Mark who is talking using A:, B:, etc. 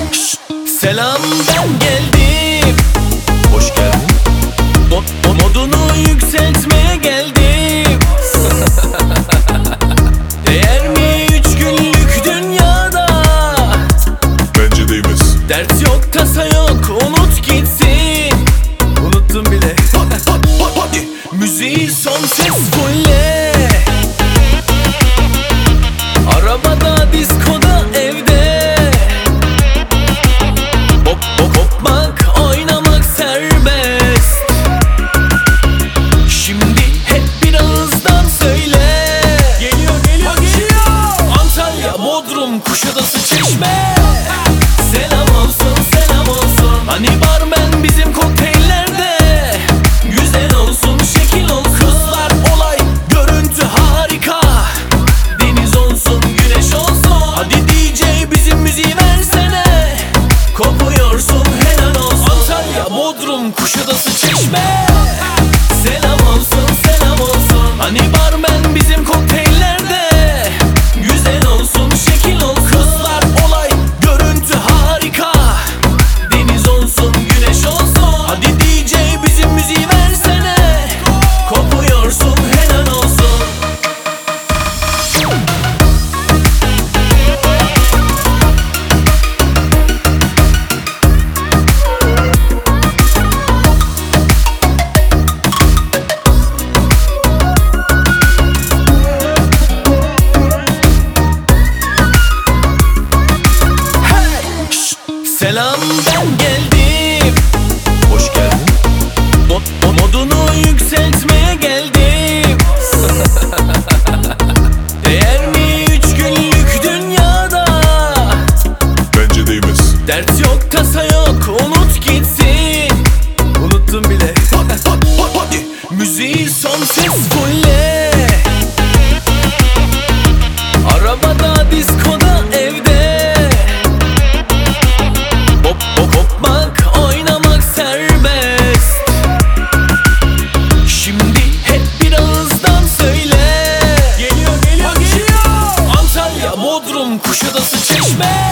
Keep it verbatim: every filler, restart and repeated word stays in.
A: Selam, ben geldim.
B: Hoş geldin.
A: Mod, modunu yükseltmeye geldim. Değer mi üç günlük dünyada?
B: Bence değmez.
A: Dert yok, tasa yok, unut gitsin. Unuttum bile. Müziği son ses fulle. Arabada, diskoda, evde. Hop hop hopmak, oynamak serbest. Şimdi hep bir ağızdan söyle. Geliyor geliyor geliyor. Antalya, Bodrum, Kuşadası, Çeşme. Selam olsun selam olsun. Hani barmen bizim kokteyllerde. Güzel olsun, şekil olsun. Kızlar olay, görüntü harika. Deniz olsun, güneş olsun. Hadi D J bizim müziği versene. Kopuyorsun, helal olsun. Antalya, Bodrum, Kuşadası, Çeşme. Selam olsun selam olsun. Hani barmen bizim kokteyllerde. Güzel olsun, şekil olsun. Kızlar olay, görüntü harika. Deniz olsun, güneş olsun. Hadi D J bizim müziği versene. Kopuyorsun, helal olsun. Hey! Şşt! Selam, ben geldim.
B: Hoş geldin.
A: Mod, modunu yükseltmeye geldim. Değer mi üç günlük dünyada?
B: Bence değmez.
A: Dert yok, tasa yok, unut gitsin. Unuttum bile. Müziği son ses fulle. Arabada, diskoda, evde. Hop hop hopmak, oynamak serbest. Şimdi hep bir ağızdan söyle. Geliyor geliyor geliyor. Antalya, Bodrum, Kuşadası, Çeşme.